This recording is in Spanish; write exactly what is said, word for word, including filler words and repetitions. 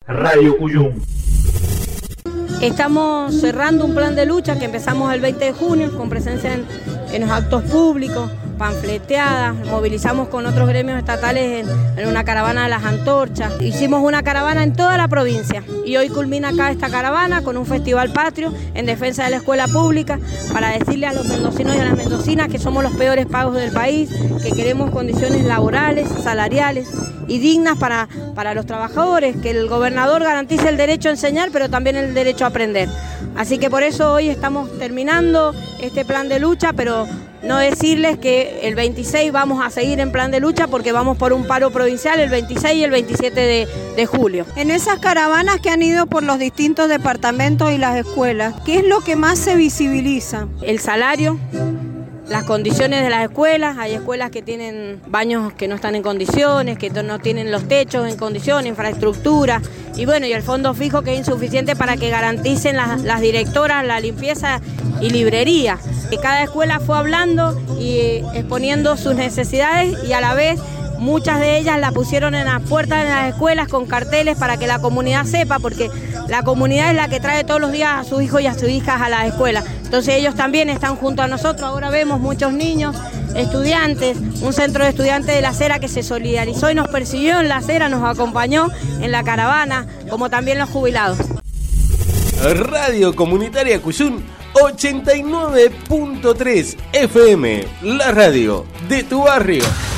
Radio Cuyum. Estamos cerrando un plan de lucha que empezamos el veinte de junio con presencia en, en los actos públicos, panfleteadas, movilizamos con otros gremios estatales en, en una caravana de las antorchas. Hicimos una caravana en toda la provincia y hoy culmina acá esta caravana con un festival patrio en defensa de la escuela pública para decirle a los mendocinos y a las mendocinas que somos los peores pagos del país, que queremos condiciones laborales, salariales y dignas para, para los trabajadores, que el gobernador garantice el derecho a enseñar, pero también el derecho a aprender. Así que por eso hoy estamos terminando este plan de lucha, pero no decirles que el veintiséis vamos a seguir en plan de lucha porque vamos por un paro provincial el veintiséis y el veintisiete de, de julio. En esas caravanas que han ido por los distintos departamentos y las escuelas, ¿qué es lo que más se visibiliza? El salario, las condiciones de las escuelas. Hay escuelas que tienen baños que no están en condiciones, que no tienen los techos en condiciones, infraestructura, y bueno, y el fondo fijo que es insuficiente para que garanticen las, las directoras la limpieza y librería. Que cada escuela fue hablando y exponiendo sus necesidades y a la vez muchas de ellas la pusieron en las puertas de las escuelas con carteles para que la comunidad sepa, porque la comunidad es la que trae todos los días a sus hijos y a sus hijas a las escuelas. Entonces ellos también están junto a nosotros. Ahora vemos muchos niños, estudiantes, un centro de estudiantes de La Cera que se solidarizó y nos persiguió en La Cera, nos acompañó en la caravana, como también los jubilados. Radio Comunitaria Cuyum ochenta y nueve punto tres F M, la radio de tu barrio.